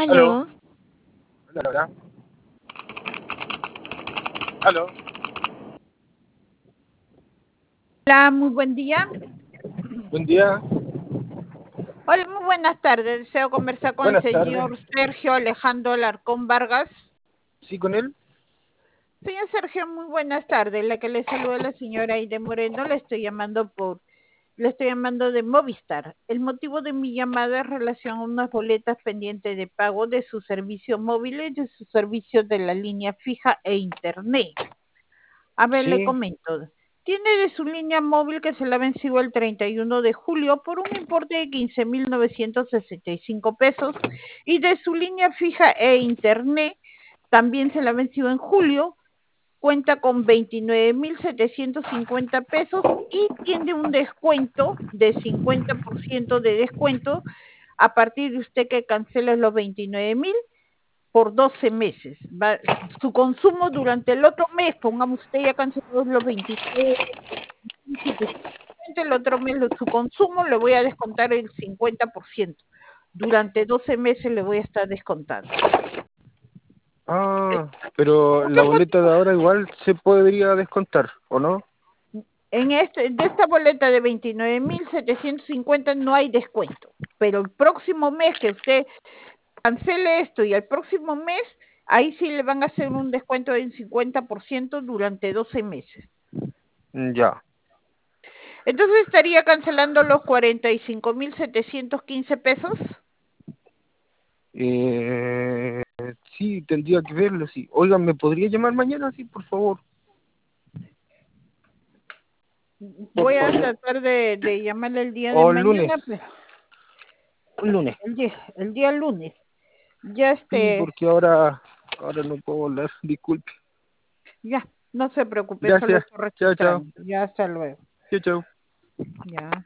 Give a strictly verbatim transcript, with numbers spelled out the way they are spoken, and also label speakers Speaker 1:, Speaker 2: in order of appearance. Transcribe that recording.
Speaker 1: Aló.
Speaker 2: Aló,
Speaker 1: Hola, hola. Aló.
Speaker 3: Hola, muy buen día.
Speaker 1: Buen día.
Speaker 3: Hola, muy buenas tardes. Deseo conversar con el
Speaker 1: Buenas tardes.
Speaker 3: señor Sergio Alejandro Alarcón Vargas.
Speaker 1: ¿Sí con él?
Speaker 3: Señor Sergio, muy buenas tardes. La que le saluda la señora Aide Moreno. Le estoy llamando por, le estoy llamando de Movistar. El motivo de mi llamada es relación a unas boletas pendientes de pago de su servicio móvil y de su servicio de la línea fija e internet. A ver, le
Speaker 1: Sí.
Speaker 3: comento. Tiene de su línea móvil que se la venció el treinta y uno de julio por un importe de quince mil novecientos sesenta y cinco pesos y de su línea fija e internet también se la venció en julio, cuenta con veintinueve mil setecientos cincuenta pesos y tiene un descuento de cincuenta por ciento de descuento a partir de usted que cancele los veintinueve mil por doce meses. Va, su consumo durante el otro mes, pongamos usted ya canceló los veintitrés, el otro mes su consumo le voy a descontar el cincuenta por ciento. Durante doce meses le voy a estar descontando.
Speaker 1: Ah, pero
Speaker 3: ¿Por qué
Speaker 1: la boleta
Speaker 3: motivo?
Speaker 1: de ahora igual se podría descontar, ¿o no?
Speaker 3: En este, de esta boleta de veintinueve mil setecientos cincuenta no hay descuento, pero el próximo mes que usted cancele esto y el próximo mes, ahí sí le van a hacer un descuento del cincuenta por ciento durante doce meses.
Speaker 1: Ya.
Speaker 3: Entonces estaría cancelando los cuarenta y cinco mil setecientos quince pesos.
Speaker 1: Eh, sí, tendría que verlo, sí. Oigan, ¿me podría llamar mañana, sí, por favor? Por
Speaker 3: Voy a
Speaker 1: favor.
Speaker 3: tratar de, de llamarle el día de
Speaker 1: O el lunes.
Speaker 3: mañana, pero
Speaker 1: El lunes.
Speaker 3: el día, el día lunes. Ya
Speaker 1: Sí,
Speaker 3: este,
Speaker 1: porque ahora, ahora no puedo hablar, disculpe.
Speaker 3: ya, no se preocupe, eso lo
Speaker 1: Gracias.
Speaker 3: estoy
Speaker 1: Chao, chao.
Speaker 3: registrando. Ya, hasta luego.
Speaker 1: Chao, chao.
Speaker 3: Ya.